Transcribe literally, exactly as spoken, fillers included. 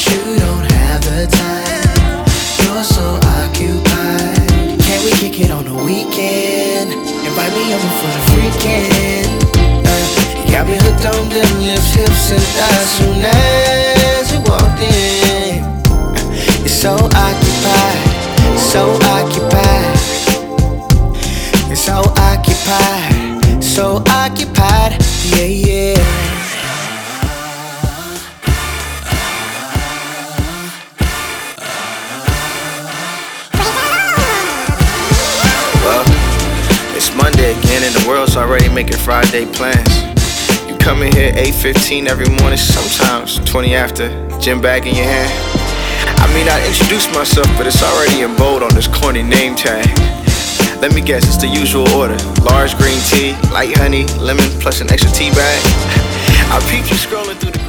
you don't have the time. You're so occupied. Can we kick it on the weekend? Invite me over for the freaking. uh, You got me hooked on them lips, hips, and thighs. Soon as you walked in, you're so occupied, so occupied. You're so occupied, so occupied. Yeah, yeah. It's Monday again and the world's already making Friday plans. You come in here eight fifteen every morning, sometimes twenty after, gym bag in your hand. I mean, I introduced myself, but it's already in bold on this corny name tag. Let me guess, it's the usual order: large green tea, light honey, lemon, plus an extra tea bag. I peeped you scrolling through the